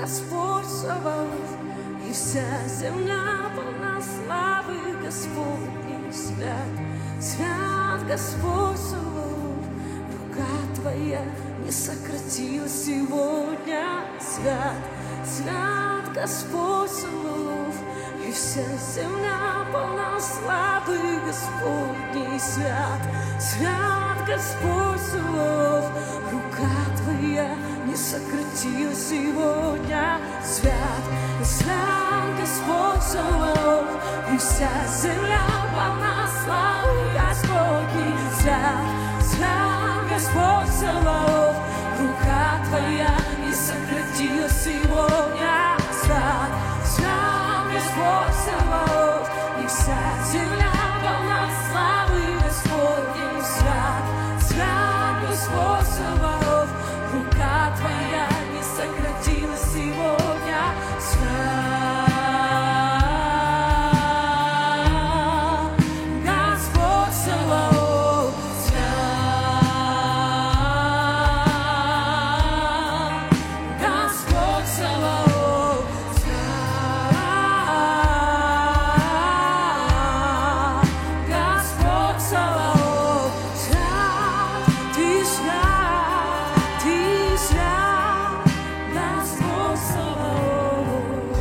Господь Саваоф, и вся земля полна славы Господней. Свят, свят Господь Саваоф, рука Твоя не сократилась сегодня. Свят, свят Господь Саваоф, и вся земля полна славы Господней. Свят, свят Господь Саваоф, рука Твоя не сократилась сегодня. Свят, свят Господь Саваоф, и вся земля полна славы Господней. Свят, свят Господь Саваоф, рука Твоя не сократилась сегодня. Свят, свят Господь Саваоф, и вся земля полна славы Господней. Свят, свят Господь Саваоф, рука Твоя не сократилась сегодня. Свят Господь Саваоф, свят Господь Саваоф, свят Господь Саваоф, свят, Ты свят, Ты свят, Господь Саваоф.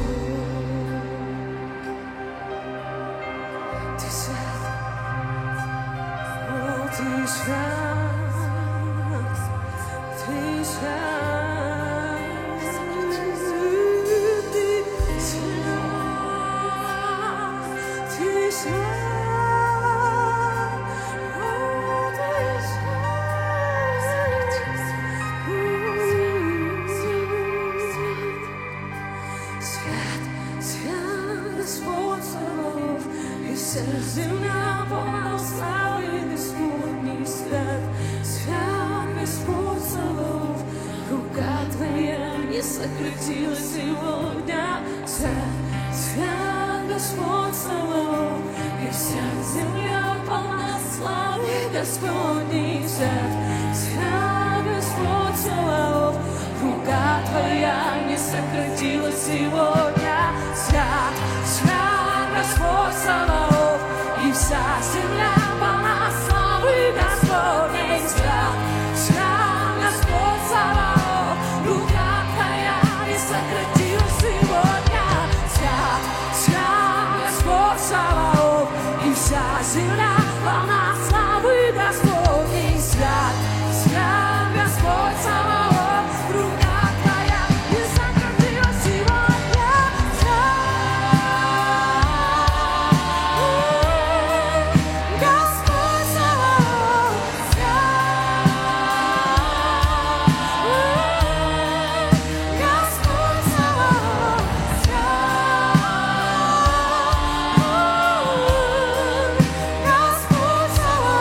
Ты свят, о, Ты свят, Ты свят, Ты свят, о, Ты свят, свят Господь Саваоф, и вся земля полна славы Господней. Свят, свят Господь Саваоф, рука Твоя не сократилась сегодня. Свят, свят Господь Саваоф, и вся земля полна славы Господней. Свят, свят Господь Саваоф, рука Твоя не сократилась сегодня. Свят, свят Господь Саваоф, и вся земля полна славы Господней. Свят, свят Господь Саваоф, рука Твоя не сократилась сегодня. Свят, свят Господь Саваоф, и вся земля полна славы Господней. Свят, свят Господь Саваоф, рука Твоя не сократилась сегодня. Господь Саваоф, Господь Саваоф, Господь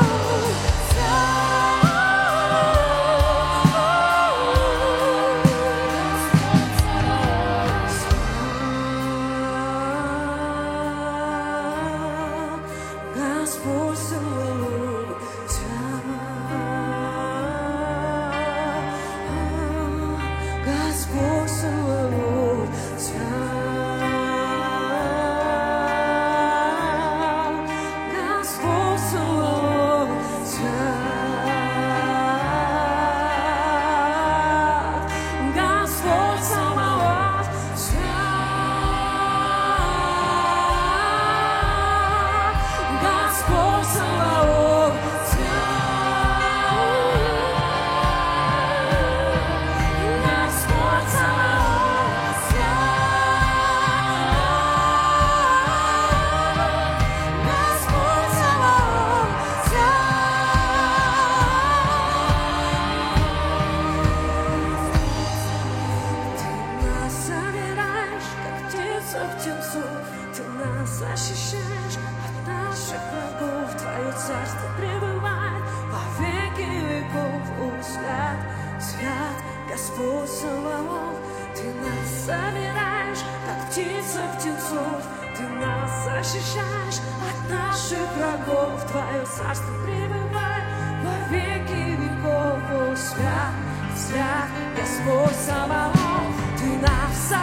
защищаешь от наших врагов. Твое царство пребывает во веки веков. О, свят, свят Господь Саваоф, Ты нас собираешь, как птица птенцов. Ты нас защищаешь от наших врагов. Твое царство пребывает во веки веков. О, свят, свят Господь Саваоф, Ты нас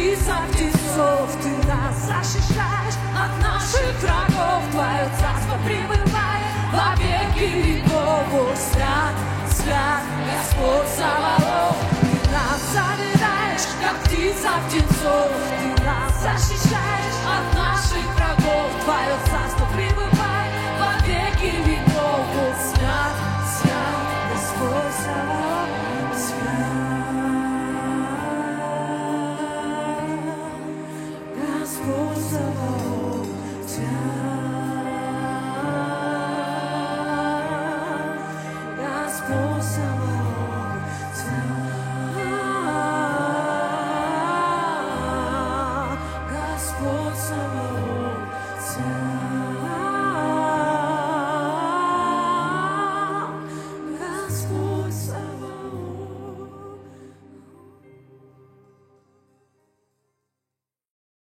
птица птенцов, ты нас защищаешь от наших врагов. Твое царство пребывает во веки веков. Бог свят, свят, Господь Саваоф. Ты нас забираешь, как птица птенцов, ты нас защищаешь от наших врагов. Твое